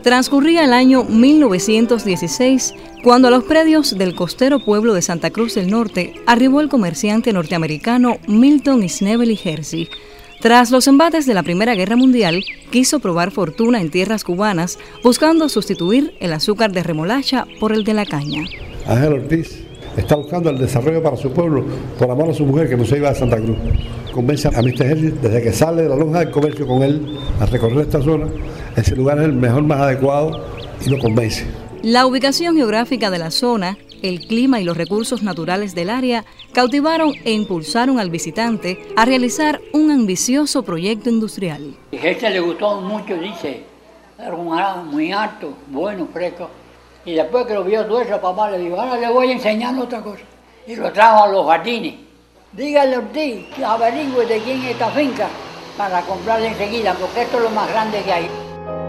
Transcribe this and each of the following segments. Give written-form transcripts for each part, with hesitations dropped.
Transcurría el año 1916 cuando a los predios del costero pueblo de Santa Cruz del Norte arribó el comerciante norteamericano Milton Snebel Hersey. Tras los embates de la Primera Guerra Mundial, quiso probar fortuna en tierras cubanas, buscando sustituir el azúcar de remolacha por el de la caña. Ángel Ortiz está buscando el desarrollo para su pueblo por amor a su mujer que no se iba a Santa Cruz. Convence a Mr. Hersey desde que sale de la lonja del comercio con él a recorrer esta zona. Ese lugar es el mejor, más adecuado y lo convence. La ubicación geográfica de la zona, el clima y los recursos naturales del área cautivaron e impulsaron al visitante a realizar un ambicioso proyecto industrial. Y Hersey le gustó mucho, dice, era un árbol muy alto, bueno, fresco. Y después que lo vio todo eso, papá le dijo, ahora le voy a enseñar otra cosa. Y lo trajo a los jardines. Dígale a Ortiz, averigüe de quién es esta finca para comprarla enseguida, porque esto es lo más grande que hay.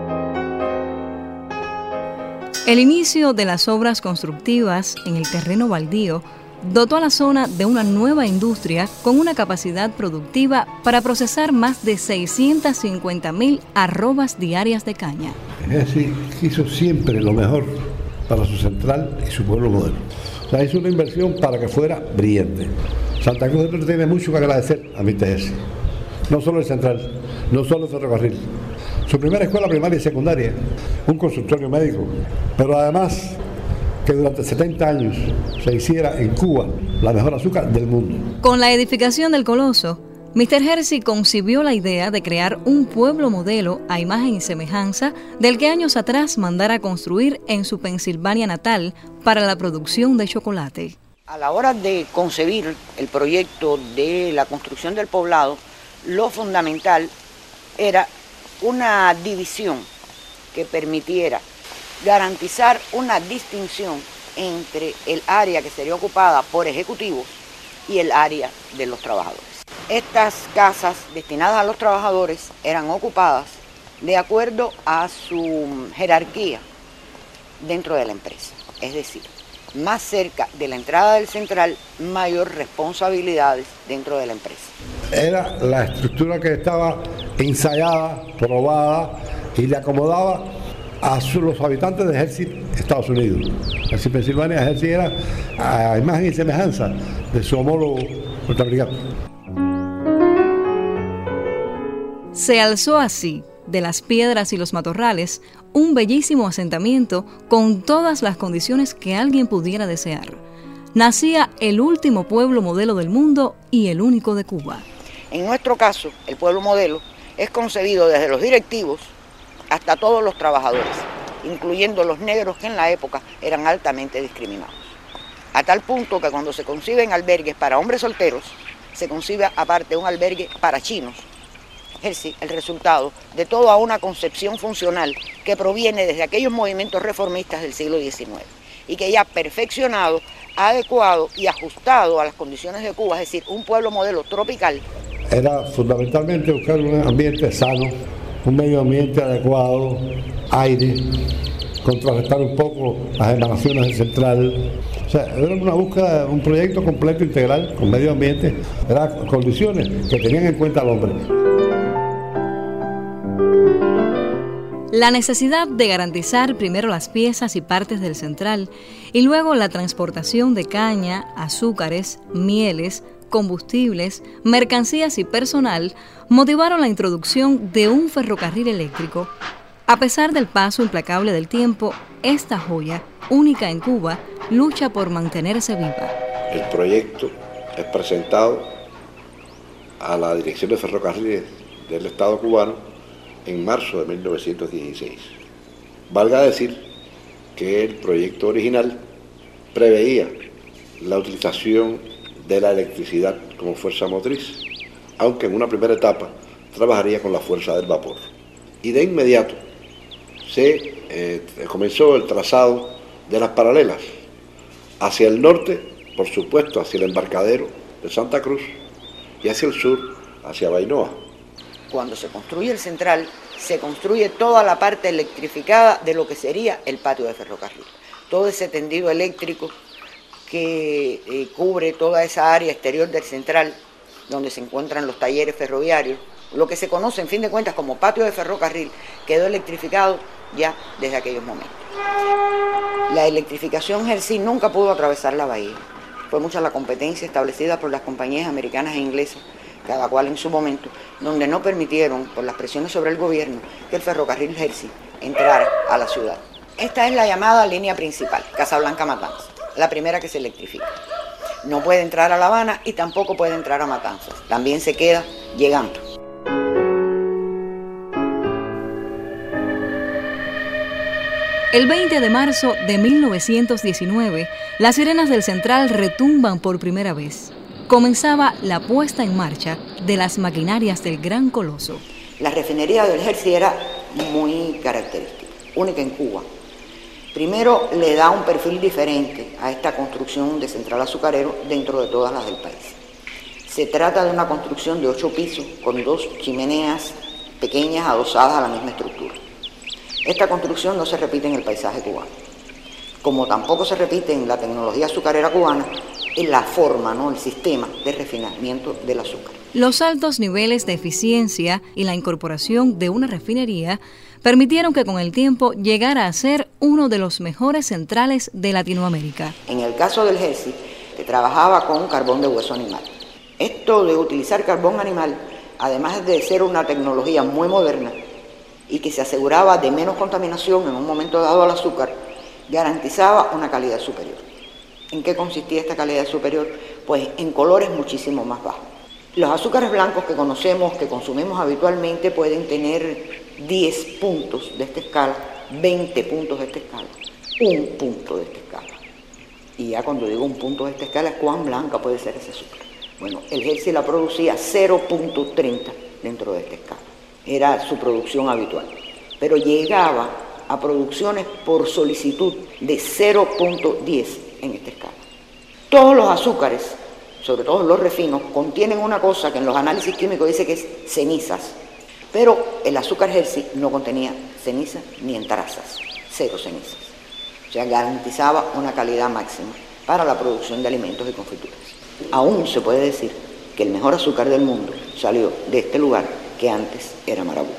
El inicio de las obras constructivas en el terreno baldío dotó a la zona de una nueva industria con una capacidad productiva para procesar más de 650.000 arrobas diarias de caña. Hersey quiso siempre lo mejor para su central y su pueblo modelo. O sea, hizo una inversión para que fuera brillante. Santa Cruz del Norte tiene mucho que agradecer a Mr. Hersey. No solo el central, no solo el ferrocarril. Su primera escuela primaria y secundaria, un consultorio médico, pero además que durante 70 años se hiciera en Cuba la mejor azúcar del mundo. Con la edificación del Coloso, Mr. Hersey concibió la idea de crear un pueblo modelo a imagen y semejanza del que años atrás mandara construir en su Pensilvania natal para la producción de chocolate. A la hora de concebir el proyecto de la construcción del poblado, lo fundamental era una división que permitiera garantizar una distinción entre el área que sería ocupada por ejecutivos y el área de los trabajadores. Estas casas destinadas a los trabajadores eran ocupadas de acuerdo a su jerarquía dentro de la empresa, es decir, más cerca de la entrada del central, mayor responsabilidades dentro de la empresa. Era la estructura que estaba ensayada, probada y le acomodaba a los habitantes de Hersey, Estados Unidos. Hersey, Pensilvania, Hersey era a imagen y semejanza de su homólogo norteamericano. Se alzó así, de las piedras y los matorrales, un bellísimo asentamiento con todas las condiciones que alguien pudiera desear. Nacía el último pueblo modelo del mundo y el único de Cuba. En nuestro caso, el pueblo modelo es concebido desde los directivos hasta todos los trabajadores, incluyendo los negros que en la época eran altamente discriminados. A tal punto que cuando se conciben albergues para hombres solteros, se concibe aparte un albergue para chinos. Es el resultado de toda una concepción funcional que proviene desde aquellos movimientos reformistas del siglo XIX y que ya perfeccionado, adecuado y ajustado a las condiciones de Cuba, es decir, un pueblo modelo tropical. Era fundamentalmente buscar un ambiente sano, un medio ambiente adecuado, aire, contrarrestar un poco las emanaciones del central. O sea, era una búsqueda, un proyecto completo, integral, con medio ambiente, eran condiciones que tenían en cuenta al hombre. La necesidad de garantizar primero las piezas y partes del central y luego la transportación de caña, azúcares, mieles, combustibles, mercancías y personal motivaron la introducción de un ferrocarril eléctrico. A pesar del paso implacable del tiempo, esta joya, única en Cuba, lucha por mantenerse viva. El proyecto es presentado a la Dirección de Ferrocarriles del Estado cubano en marzo de 1916. Valga decir que el proyecto original preveía la utilización de la electricidad como fuerza motriz, aunque en una primera etapa trabajaría con la fuerza del vapor. Y de inmediato se comenzó el trazado de las paralelas hacia el norte, por supuesto, hacia el embarcadero de Santa Cruz y hacia el sur, hacia Bainoa. Cuando se construye el central, se construye toda la parte electrificada de lo que sería el patio de ferrocarril. Todo ese tendido eléctrico que cubre toda esa área exterior del central, donde se encuentran los talleres ferroviarios, Lo que se conoce, en fin de cuentas, como patio de ferrocarril, quedó electrificado ya desde aquellos momentos. La electrificación Hershey nunca pudo atravesar la bahía. Fue mucha la competencia establecida por las compañías americanas e inglesas, cada cual en su momento, donde no permitieron, por las presiones sobre el gobierno, que el ferrocarril Hershey entrara a la ciudad. Esta es la llamada línea principal, Casablanca-Matanzas, la primera que se electrifica. No puede entrar a La Habana y tampoco puede entrar a Matanzas. También se queda llegando. El 20 de marzo de 1919, las sirenas del Central retumban por primera vez. Comenzaba la puesta en marcha de las maquinarias del Gran Coloso. La refinería del Hershey era muy característica, única en Cuba. Primero, le da un perfil diferente a esta construcción de central azucarero dentro de todas las del país. Se trata de una construcción de 8 pisos con 2 chimeneas pequeñas adosadas a la misma estructura. Esta construcción no se repite en el paisaje cubano, como tampoco se repite en la tecnología azucarera cubana, en la forma, ¿no?, el sistema de refinamiento del azúcar. Los altos niveles de eficiencia y la incorporación de una refinería permitieron que con el tiempo llegara a ser uno de los mejores centrales de Latinoamérica. En el caso del Hershey, se trabajaba con carbón de hueso animal. Esto de utilizar carbón animal, además de ser una tecnología muy moderna y que se aseguraba de menos contaminación en un momento dado al azúcar, garantizaba una calidad superior. ¿En qué consistía esta calidad superior? Pues en colores muchísimo más bajos. Los azúcares blancos que conocemos, que consumimos habitualmente, pueden tener 10 puntos de esta escala, 20 puntos de esta escala, 1 punto de esta escala. Y ya cuando digo 1 punto de esta escala, ¿cuán blanca puede ser ese azúcar? Bueno, el Hershey la producía 0.30 dentro de esta escala. Era su producción habitual. Pero llegaba a producciones por solicitud de 0.10 en esta escala. Todos los azúcares, sobre todo los refinos, contienen una cosa que en los análisis químicos dice que es cenizas. Pero el azúcar Hershey no contenía ceniza ni en trazas, 0 cenizas. O sea, garantizaba una calidad máxima para la producción de alimentos y confituras. Aún se puede decir que el mejor azúcar del mundo salió de este lugar que antes era Marabú.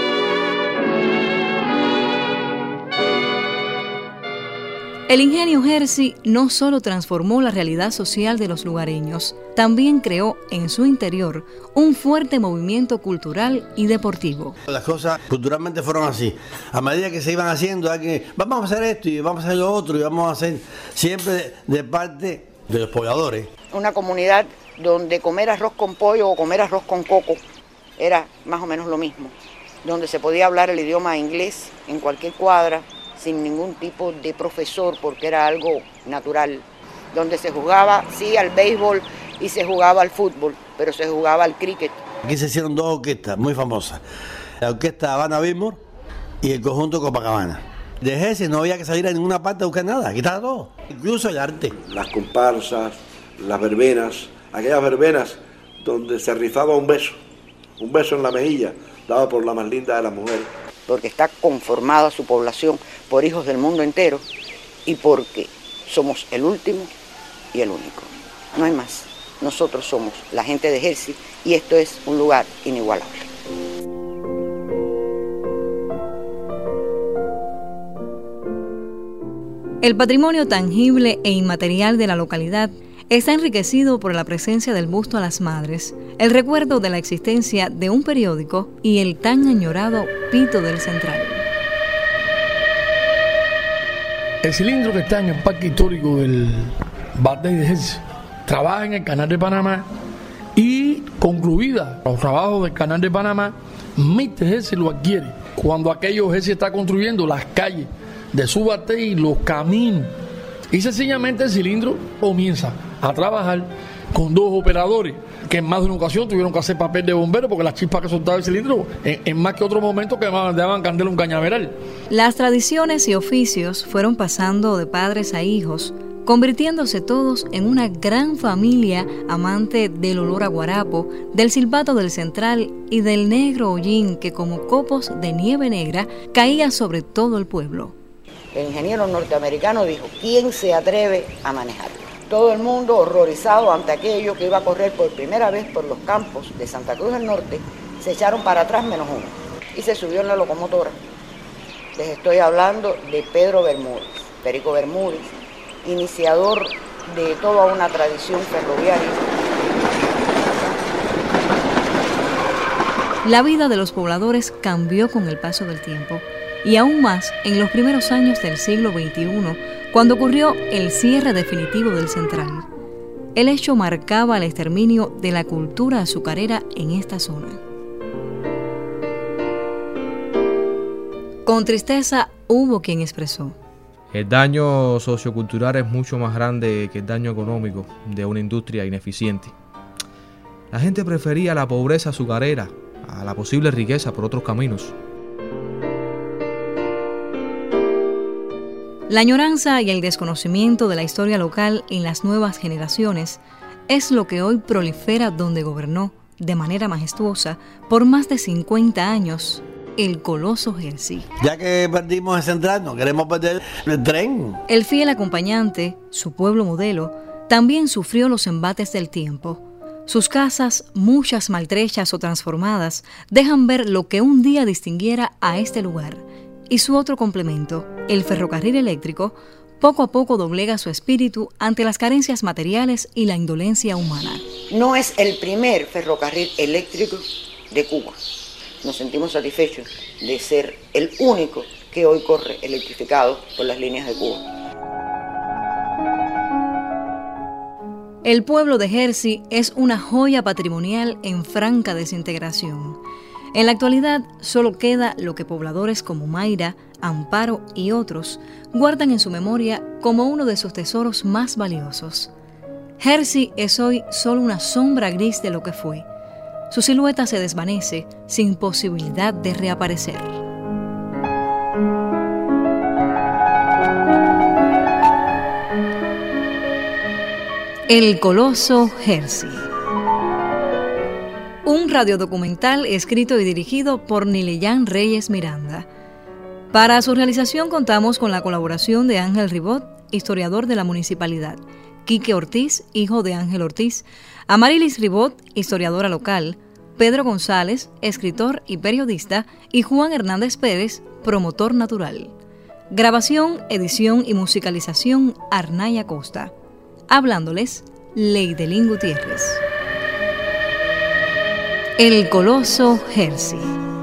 El ingenio Hershey no solo transformó la realidad social de los lugareños, también creó en su interior un fuerte movimiento cultural y deportivo. Las cosas culturalmente fueron así. A medida que se iban haciendo, vamos a hacer esto y vamos a hacer lo otro y vamos a hacer siempre de parte de los pobladores. Una comunidad donde comer arroz con pollo o comer arroz con coco era más o menos lo mismo, donde se podía hablar el idioma inglés en cualquier cuadra, sin ningún tipo de profesor, porque era algo natural, donde se jugaba, sí, al béisbol y se jugaba al fútbol, pero se jugaba al cricket. Aquí se hicieron 2 orquestas muy famosas, la orquesta Habana Billboard y el conjunto Copacabana. De Hershey no había que salir a ninguna parte a buscar nada, aquí estaba todo, incluso el arte. Las comparsas, las verbenas, aquellas verbenas donde se rifaba un beso en la mejilla, dado por la más linda de las mujeres. Porque está conformada su población por hijos del mundo entero y porque somos el último y el único. No hay más. Nosotros somos la gente de Hershey y esto es un lugar inigualable. El patrimonio tangible e inmaterial de la localidad está enriquecido por la presencia del busto a las madres, el recuerdo de la existencia de un periódico y el tan añorado Pito del Central. El cilindro que está en el parque histórico del Batey de Hershey trabaja en el Canal de Panamá y concluida los trabajos del Canal de Panamá, Mr. Hershey lo adquiere. Cuando aquello Hershey está construyendo las calles de su Batey, los caminos, y sencillamente el cilindro comienza a trabajar con 2 operadores que en más de una ocasión tuvieron que hacer papel de bombero porque las chispas que soltaba el cilindro en más que otro momento que daban candela un cañaveral. Las tradiciones y oficios fueron pasando de padres a hijos, convirtiéndose todos en una gran familia amante del olor a guarapo, del silbato del Central y del negro hollín que como copos de nieve negra caía sobre todo el pueblo. El ingeniero norteamericano dijo, ¿quién se atreve a manejarlo? Todo el mundo horrorizado ante aquello que iba a correr por primera vez por los campos de Santa Cruz del Norte se echaron para atrás menos uno y se subió en la locomotora. Les estoy hablando de Pedro Bermúdez, Perico Bermúdez, iniciador de toda una tradición ferroviaria. La vida de los pobladores cambió con el paso del tiempo y aún más en los primeros años del siglo XXI, cuando ocurrió el cierre definitivo del Central. El hecho marcaba el exterminio de la cultura azucarera en esta zona. Con tristeza hubo quien expresó: el daño sociocultural es mucho más grande que el daño económico de una industria ineficiente. La gente prefería la pobreza azucarera a la posible riqueza por otros caminos. La añoranza y el desconocimiento de la historia local en las nuevas generaciones es lo que hoy prolifera donde gobernó, de manera majestuosa, por más de 50 años, el coloso Hercy. Ya que perdimos el Central, no queremos perder el tren. El fiel acompañante, su pueblo modelo, también sufrió los embates del tiempo. Sus casas, muchas maltrechas o transformadas, dejan ver lo que un día distinguiera a este lugar. Y su otro complemento, el ferrocarril eléctrico, poco a poco doblega su espíritu ante las carencias materiales y la indolencia humana. No es el primer ferrocarril eléctrico de Cuba. Nos sentimos satisfechos de ser el único que hoy corre electrificado por las líneas de Cuba. El pueblo de Hercy es una joya patrimonial en franca desintegración. En la actualidad solo queda lo que pobladores como Mayra, Amparo y otros guardan en su memoria como uno de sus tesoros más valiosos. Hercy es hoy solo una sombra gris de lo que fue. Su silueta se desvanece sin posibilidad de reaparecer. El coloso Hercy. Un radiodocumental escrito y dirigido por Nileyán Reyes Miranda. Para su realización contamos con la colaboración de Ángel Ribot, historiador de la municipalidad, Quique Ortiz, hijo de Ángel Ortiz, Amarilis Ribot, historiadora local, Pedro González, escritor y periodista, y Juan Hernández Pérez, promotor natural. Grabación, edición y musicalización, Arnaya Costa. Hablándoles, Leidelín Gutiérrez. El coloso Hercy.